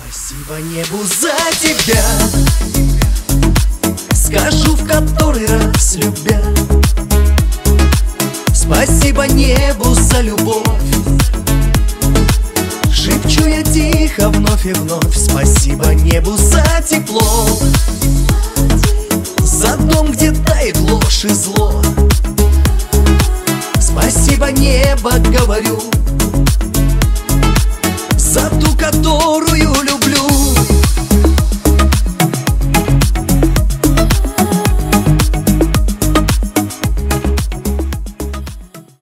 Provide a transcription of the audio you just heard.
Спасибо небу за тебя, скажу в который раз любя. Спасибо небу за любовь, шепчу я тихо вновь и вновь. Спасибо небу за тепло, за дом, где тает ложь и зло. Спасибо небо, говорю, за ту, которую люблю.